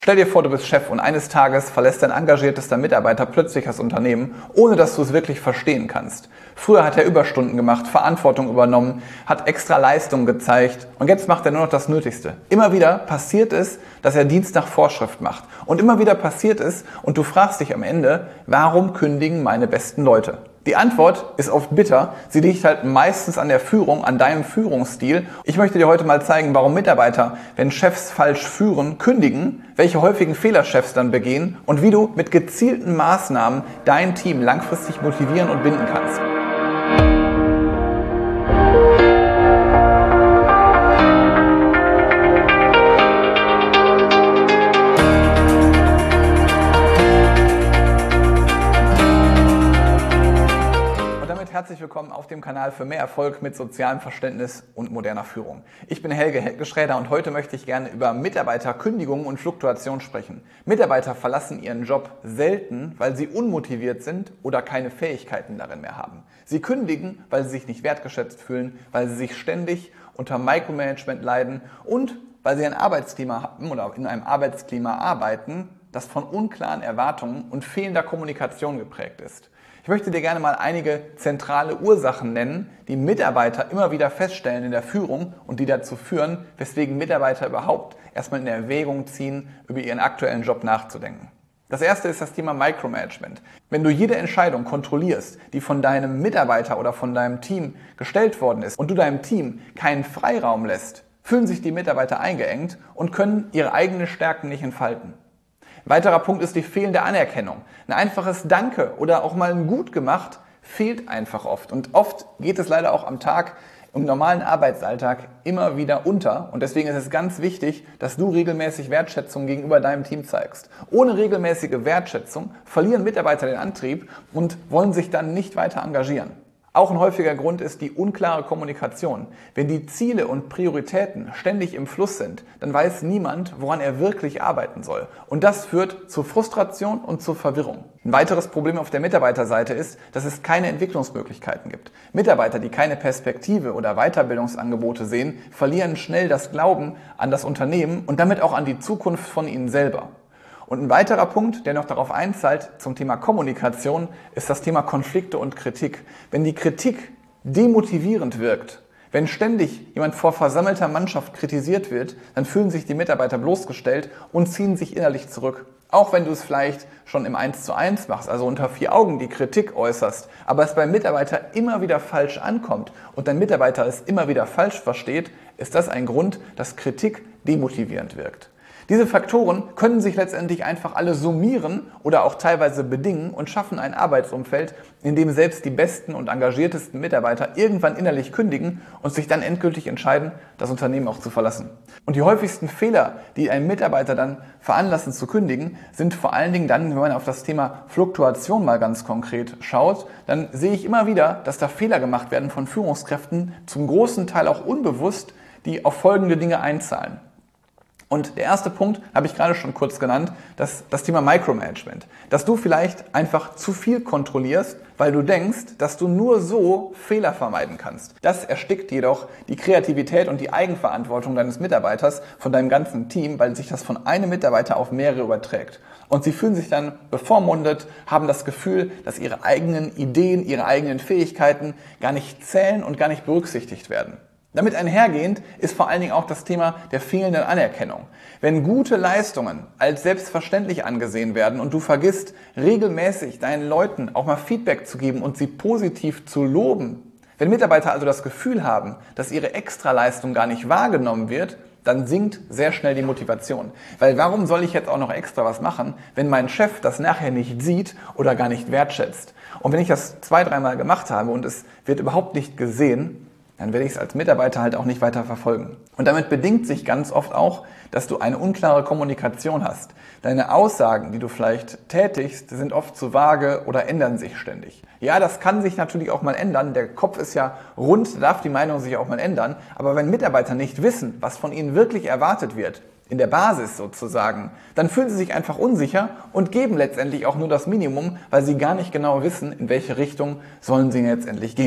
Stell dir vor, du bist Chef und eines Tages verlässt dein engagiertester Mitarbeiter plötzlich das Unternehmen, ohne dass du es wirklich verstehen kannst. Früher hat er Überstunden gemacht, Verantwortung übernommen, hat extra Leistungen gezeigt und jetzt macht er nur noch das Nötigste. Immer wieder passiert es, dass er Dienst nach Vorschrift macht. Und immer wieder passiert es und du fragst dich am Ende, warum kündigen meine besten Leute? Die Antwort ist oft bitter. Sie liegt halt meistens an der Führung, an deinem Führungsstil. Ich möchte dir heute mal zeigen, warum Mitarbeiter, wenn Chefs falsch führen, kündigen, welche häufigen Fehler Chefs dann begehen und wie du mit gezielten Maßnahmen dein Team langfristig motivieren und binden kannst. Herzlich willkommen auf dem Kanal für mehr Erfolg mit sozialem Verständnis und moderner Führung. Ich bin Helge Schräder und heute möchte ich gerne über Mitarbeiterkündigungen und Fluktuation sprechen. Mitarbeiter verlassen ihren Job selten, weil sie unmotiviert sind oder keine Fähigkeiten darin mehr haben. Sie kündigen, weil sie sich nicht wertgeschätzt fühlen, weil sie sich ständig unter Micromanagement leiden und weil sie ein Arbeitsklima haben oder in einem Arbeitsklima arbeiten, das von unklaren Erwartungen und fehlender Kommunikation geprägt ist. Ich möchte dir gerne mal einige zentrale Ursachen nennen, die Mitarbeiter immer wieder feststellen in der Führung und die dazu führen, weswegen Mitarbeiter überhaupt erstmal in Erwägung ziehen, über ihren aktuellen Job nachzudenken. Das erste ist das Thema Micromanagement. Wenn du jede Entscheidung kontrollierst, die von deinem Mitarbeiter oder von deinem Team gestellt worden ist und du deinem Team keinen Freiraum lässt, fühlen sich die Mitarbeiter eingeengt und können ihre eigenen Stärken nicht entfalten. Ein weiterer Punkt ist die fehlende Anerkennung. Ein einfaches Danke oder auch mal ein Gut gemacht fehlt einfach oft. Und oft geht es leider auch am Tag im normalen Arbeitsalltag immer wieder unter. Und deswegen ist es ganz wichtig, dass du regelmäßig Wertschätzung gegenüber deinem Team zeigst. Ohne regelmäßige Wertschätzung verlieren Mitarbeiter den Antrieb und wollen sich dann nicht weiter engagieren. Auch ein häufiger Grund ist die unklare Kommunikation. Wenn die Ziele und Prioritäten ständig im Fluss sind, dann weiß niemand, woran er wirklich arbeiten soll. Und das führt zu Frustration und zu Verwirrung. Ein weiteres Problem auf der Mitarbeiterseite ist, dass es keine Entwicklungsmöglichkeiten gibt. Mitarbeiter, die keine Perspektive oder Weiterbildungsangebote sehen, verlieren schnell das Glauben an das Unternehmen und damit auch an die Zukunft von ihnen selber. Und ein weiterer Punkt, der noch darauf einzahlt zum Thema Kommunikation, ist das Thema Konflikte und Kritik. Wenn die Kritik demotivierend wirkt, wenn ständig jemand vor versammelter Mannschaft kritisiert wird, dann fühlen sich die Mitarbeiter bloßgestellt und ziehen sich innerlich zurück. Auch wenn du es vielleicht schon im 1:1 machst, also unter 4 Augen die Kritik äußerst, aber es beim Mitarbeiter immer wieder falsch ankommt und dein Mitarbeiter es immer wieder falsch versteht, ist das ein Grund, dass Kritik demotivierend wirkt. Diese Faktoren können sich letztendlich einfach alle summieren oder auch teilweise bedingen und schaffen ein Arbeitsumfeld, in dem selbst die besten und engagiertesten Mitarbeiter irgendwann innerlich kündigen und sich dann endgültig entscheiden, das Unternehmen auch zu verlassen. Und die häufigsten Fehler, die einen Mitarbeiter dann veranlassen zu kündigen, sind vor allen Dingen dann, wenn man auf das Thema Fluktuation mal ganz konkret schaut, dann sehe ich immer wieder, dass da Fehler gemacht werden von Führungskräften, zum großen Teil auch unbewusst, die auf folgende Dinge einzahlen. Und der erste Punkt habe ich gerade schon kurz genannt, das Thema Micromanagement. Dass du vielleicht einfach zu viel kontrollierst, weil du denkst, dass du nur so Fehler vermeiden kannst. Das erstickt jedoch die Kreativität und die Eigenverantwortung deines Mitarbeiters, von deinem ganzen Team, weil sich das von einem Mitarbeiter auf mehrere überträgt. Und sie fühlen sich dann bevormundet, haben das Gefühl, dass ihre eigenen Ideen, ihre eigenen Fähigkeiten gar nicht zählen und gar nicht berücksichtigt werden. Damit einhergehend ist vor allen Dingen auch das Thema der fehlenden Anerkennung. Wenn gute Leistungen als selbstverständlich angesehen werden und du vergisst, regelmäßig deinen Leuten auch mal Feedback zu geben und sie positiv zu loben, wenn Mitarbeiter also das Gefühl haben, dass ihre Extraleistung gar nicht wahrgenommen wird, dann sinkt sehr schnell die Motivation. Weil warum soll ich jetzt auch noch extra was machen, wenn mein Chef das nachher nicht sieht oder gar nicht wertschätzt? Und wenn ich das 2-3 Mal gemacht habe und es wird überhaupt nicht gesehen, dann werde ich es als Mitarbeiter halt auch nicht weiter verfolgen. Und damit bedingt sich ganz oft auch, dass du eine unklare Kommunikation hast. Deine Aussagen, die du vielleicht tätigst, sind oft zu vage oder ändern sich ständig. Ja, das kann sich natürlich auch mal ändern. Der Kopf ist ja rund, da darf die Meinung sich auch mal ändern. Aber wenn Mitarbeiter nicht wissen, was von ihnen wirklich erwartet wird, in der Basis sozusagen, dann fühlen sie sich einfach unsicher und geben letztendlich auch nur das Minimum, weil sie gar nicht genau wissen, in welche Richtung sollen sie letztendlich gehen.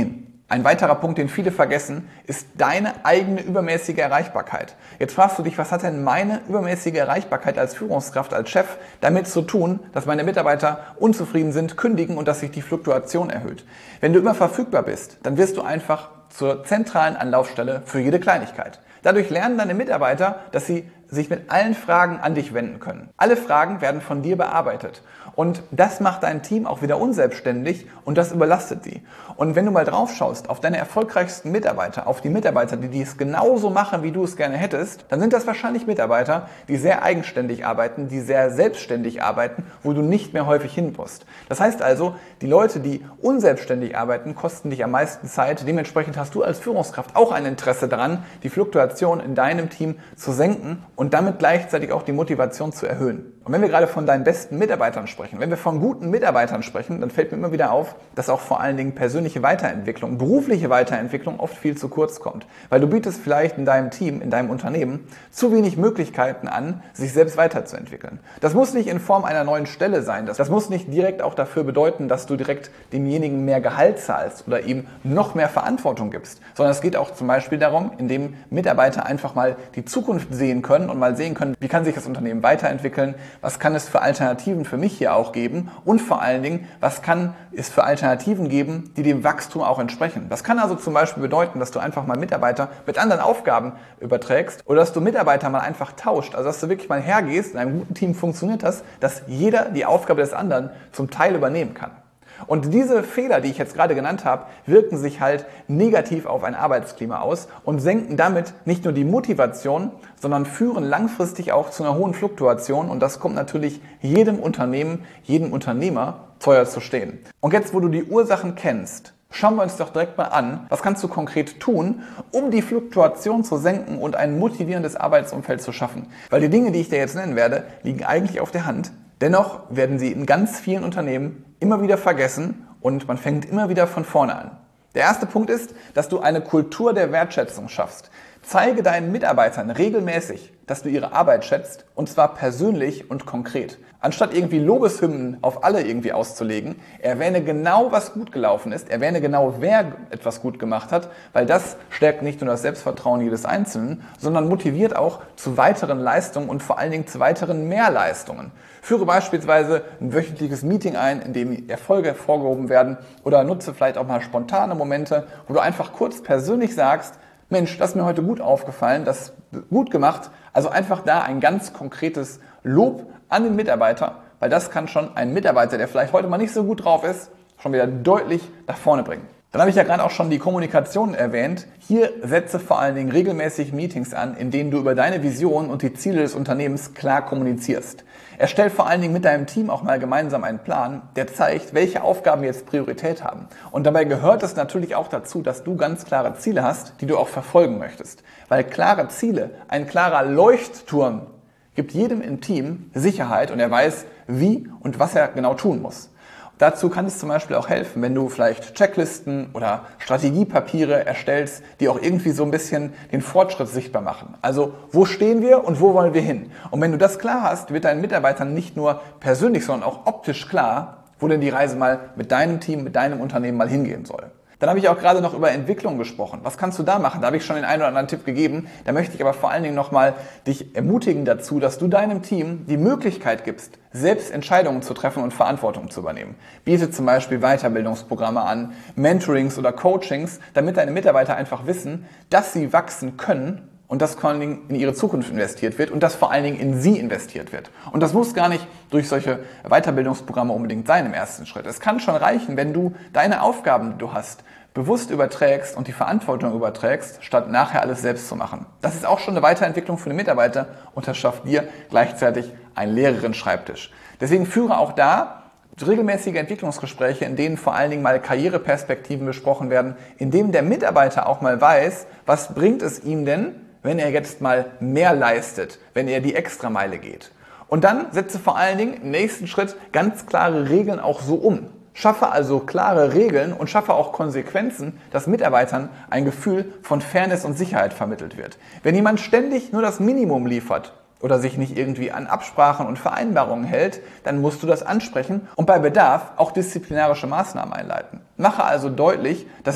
Ein weiterer Punkt, den viele vergessen, ist deine eigene übermäßige Erreichbarkeit. Jetzt fragst du dich, was hat denn meine übermäßige Erreichbarkeit als Führungskraft, als Chef damit zu tun, dass meine Mitarbeiter unzufrieden sind, kündigen und dass sich die Fluktuation erhöht? Wenn du immer verfügbar bist, dann wirst du einfach zur zentralen Anlaufstelle für jede Kleinigkeit. Dadurch lernen deine Mitarbeiter, dass sie sich mit allen Fragen an dich wenden können. Alle Fragen werden von dir bearbeitet. Und das macht dein Team auch wieder unselbstständig und das überlastet die. Und wenn du mal drauf schaust auf deine erfolgreichsten Mitarbeiter, auf die Mitarbeiter, die es genauso machen, wie du es gerne hättest, dann sind das wahrscheinlich Mitarbeiter, die sehr eigenständig arbeiten, die sehr selbstständig arbeiten, wo du nicht mehr häufig hin musst. Das heißt also, die Leute, die unselbstständig arbeiten, kosten dich am meisten Zeit. Dementsprechend hast du als Führungskraft auch ein Interesse daran, die Fluktuation in deinem Team zu senken und damit gleichzeitig auch die Motivation zu erhöhen. Und wenn wir gerade von deinen besten Mitarbeitern sprechen, wenn wir von guten Mitarbeitern sprechen, dann fällt mir immer wieder auf, dass auch vor allen Dingen persönliche Weiterentwicklung, berufliche Weiterentwicklung oft viel zu kurz kommt. Weil du bietest vielleicht in deinem Team, in deinem Unternehmen zu wenig Möglichkeiten an, sich selbst weiterzuentwickeln. Das muss nicht in Form einer neuen Stelle sein. Das muss nicht direkt auch dafür bedeuten, dass du direkt demjenigen mehr Gehalt zahlst oder ihm noch mehr Verantwortung gibst. Sondern es geht auch zum Beispiel darum, indem Mitarbeiter einfach mal die Zukunft sehen können und mal sehen können, wie kann sich das Unternehmen weiterentwickeln, was kann es für Alternativen für mich hier auch geben und vor allen Dingen, was kann es für Alternativen geben, die dem Wachstum auch entsprechen. Das kann also zum Beispiel bedeuten, dass du einfach mal Mitarbeiter mit anderen Aufgaben überträgst oder dass du Mitarbeiter mal einfach tauscht. Also dass du wirklich mal hergehst, in einem guten Team funktioniert das, dass jeder die Aufgabe des anderen zum Teil übernehmen kann. Und diese Fehler, die ich jetzt gerade genannt habe, wirken sich halt negativ auf ein Arbeitsklima aus und senken damit nicht nur die Motivation, sondern führen langfristig auch zu einer hohen Fluktuation. Und das kommt natürlich jedem Unternehmen, jedem Unternehmer teuer zu stehen. Und jetzt, wo du die Ursachen kennst, schauen wir uns doch direkt mal an, was kannst du konkret tun, um die Fluktuation zu senken und ein motivierendes Arbeitsumfeld zu schaffen. Weil die Dinge, die ich dir jetzt nennen werde, liegen eigentlich auf der Hand. Dennoch werden sie in ganz vielen Unternehmen immer wieder vergessen und man fängt immer wieder von vorne an. Der erste Punkt ist, dass du eine Kultur der Wertschätzung schaffst. Zeige deinen Mitarbeitern regelmäßig, dass du ihre Arbeit schätzt und zwar persönlich und konkret. Anstatt irgendwie Lobeshymnen auf alle irgendwie auszulegen, erwähne genau, was gut gelaufen ist, erwähne genau, wer etwas gut gemacht hat, weil das stärkt nicht nur das Selbstvertrauen jedes Einzelnen, sondern motiviert auch zu weiteren Leistungen und vor allen Dingen zu weiteren Mehrleistungen. Führe beispielsweise ein wöchentliches Meeting ein, in dem Erfolge hervorgehoben werden oder nutze vielleicht auch mal spontane Momente, wo du einfach kurz persönlich sagst, Mensch, das ist mir heute gut aufgefallen, das ist gut gemacht. Also einfach da ein ganz konkretes Lob an den Mitarbeiter, weil das kann schon einen Mitarbeiter, der vielleicht heute mal nicht so gut drauf ist, schon wieder deutlich nach vorne bringen. Dann habe ich ja gerade auch schon die Kommunikation erwähnt. Hier setze vor allen Dingen regelmäßig Meetings an, in denen du über deine Vision und die Ziele des Unternehmens klar kommunizierst. Erstell vor allen Dingen mit deinem Team auch mal gemeinsam einen Plan, der zeigt, welche Aufgaben jetzt Priorität haben. Und dabei gehört es natürlich auch dazu, dass du ganz klare Ziele hast, die du auch verfolgen möchtest. Weil klare Ziele, ein klarer Leuchtturm, gibt jedem im Team Sicherheit und er weiß, wie und was er genau tun muss. Dazu kann es zum Beispiel auch helfen, wenn du vielleicht Checklisten oder Strategiepapiere erstellst, die auch irgendwie so ein bisschen den Fortschritt sichtbar machen. Also, wo stehen wir und wo wollen wir hin? Und wenn du das klar hast, wird deinen Mitarbeitern nicht nur persönlich, sondern auch optisch klar, wo denn die Reise mal mit deinem Team, mit deinem Unternehmen mal hingehen soll. Dann habe ich auch gerade noch über Entwicklung gesprochen. Was kannst du da machen? Da habe ich schon den einen oder anderen Tipp gegeben. Da möchte ich aber vor allen Dingen nochmal dich ermutigen dazu, dass du deinem Team die Möglichkeit gibst, selbst Entscheidungen zu treffen und Verantwortung zu übernehmen. Biete zum Beispiel Weiterbildungsprogramme an, Mentorings oder Coachings, damit deine Mitarbeiter einfach wissen, dass sie wachsen können und dass vor allen Dingen in ihre Zukunft investiert wird und dass vor allen Dingen in sie investiert wird. Und das muss gar nicht durch solche Weiterbildungsprogramme unbedingt sein im ersten Schritt. Es kann schon reichen, wenn du deine Aufgaben, die du hast, bewusst überträgst und die Verantwortung überträgst, statt nachher alles selbst zu machen. Das ist auch schon eine Weiterentwicklung für den Mitarbeiter und das schafft dir gleichzeitig einen leereren Schreibtisch. Deswegen führe auch da regelmäßige Entwicklungsgespräche, in denen vor allen Dingen mal Karriereperspektiven besprochen werden, in denen der Mitarbeiter auch mal weiß, was bringt es ihm denn, wenn er jetzt mal mehr leistet, wenn er die Extrameile geht. Und dann setze vor allen Dingen im nächsten Schritt ganz klare Regeln auch so um. Schaffe also klare Regeln und schaffe auch Konsequenzen, dass Mitarbeitern ein Gefühl von Fairness und Sicherheit vermittelt wird. Wenn jemand ständig nur das Minimum liefert oder sich nicht irgendwie an Absprachen und Vereinbarungen hält, dann musst du das ansprechen und bei Bedarf auch disziplinarische Maßnahmen einleiten. Mache also deutlich, dass es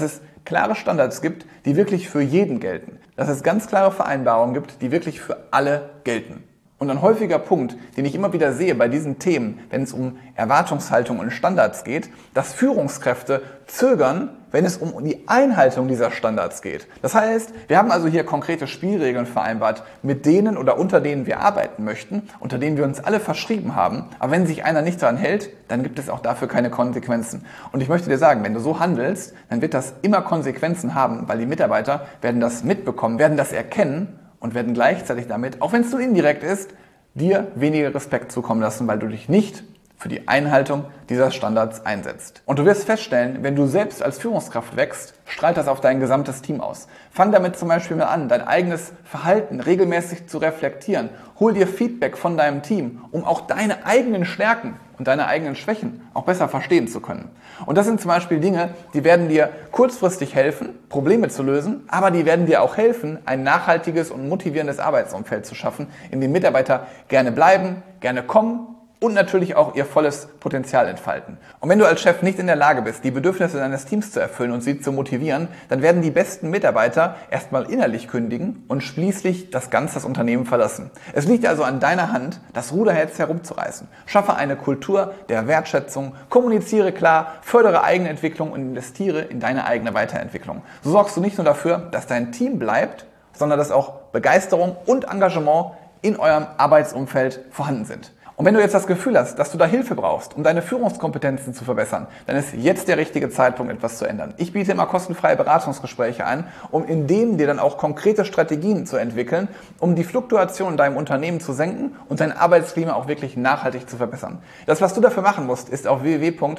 klare Standards gibt, die wirklich für jeden gelten. Dass es ganz klare Vereinbarungen gibt, die wirklich für alle gelten. Und ein häufiger Punkt, den ich immer wieder sehe bei diesen Themen, wenn es um Erwartungshaltung und Standards geht, dass Führungskräfte zögern, wenn es um die Einhaltung dieser Standards geht. Das heißt, wir haben also hier konkrete Spielregeln vereinbart, mit denen oder unter denen wir arbeiten möchten, unter denen wir uns alle verschrieben haben. Aber wenn sich einer nicht daran hält, dann gibt es auch dafür keine Konsequenzen. Und ich möchte dir sagen, wenn du so handelst, dann wird das immer Konsequenzen haben, weil die Mitarbeiter werden das mitbekommen, werden das erkennen und werden gleichzeitig damit, auch wenn es nur indirekt ist, dir weniger Respekt zukommen lassen, weil du dich nicht für die Einhaltung dieser Standards einsetzt. Und du wirst feststellen, wenn du selbst als Führungskraft wächst, strahlt das auf dein gesamtes Team aus. Fang damit zum Beispiel mal an, dein eigenes Verhalten regelmäßig zu reflektieren. Hol dir Feedback von deinem Team, um auch deine eigenen Stärken und deine eigenen Schwächen auch besser verstehen zu können. Und das sind zum Beispiel Dinge, die werden dir kurzfristig helfen, Probleme zu lösen, aber die werden dir auch helfen, ein nachhaltiges und motivierendes Arbeitsumfeld zu schaffen, in dem Mitarbeiter gerne bleiben, gerne kommen und natürlich auch ihr volles Potenzial entfalten. Und wenn du als Chef nicht in der Lage bist, die Bedürfnisse deines Teams zu erfüllen und sie zu motivieren, dann werden die besten Mitarbeiter erstmal innerlich kündigen und schließlich das Unternehmen verlassen. Es liegt also an deiner Hand, das Ruder jetzt herumzureißen. Schaffe eine Kultur der Wertschätzung, kommuniziere klar, fördere Eigenentwicklung und investiere in deine eigene Weiterentwicklung. So sorgst du nicht nur dafür, dass dein Team bleibt, sondern dass auch Begeisterung und Engagement in eurem Arbeitsumfeld vorhanden sind. Und wenn du jetzt das Gefühl hast, dass du da Hilfe brauchst, um deine Führungskompetenzen zu verbessern, dann ist jetzt der richtige Zeitpunkt, etwas zu ändern. Ich biete immer kostenfreie Beratungsgespräche an, um in denen dir dann auch konkrete Strategien zu entwickeln, um die Fluktuation in deinem Unternehmen zu senken und dein Arbeitsklima auch wirklich nachhaltig zu verbessern. Das, was du dafür machen musst, ist auf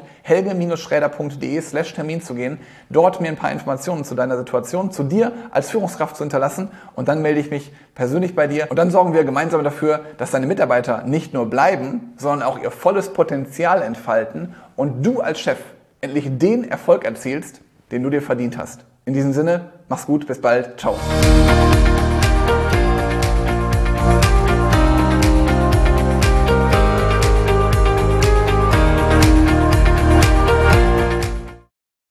www.helge-schräder.de/Termin zu gehen, dort mir ein paar Informationen zu deiner Situation, zu dir als Führungskraft zu hinterlassen und dann melde ich mich persönlich bei dir und dann sorgen wir gemeinsam dafür, dass deine Mitarbeiter nicht nur bleiben, sondern auch ihr volles Potenzial entfalten und du als Chef endlich den Erfolg erzielst, den du dir verdient hast. In diesem Sinne, mach's gut, bis bald, ciao.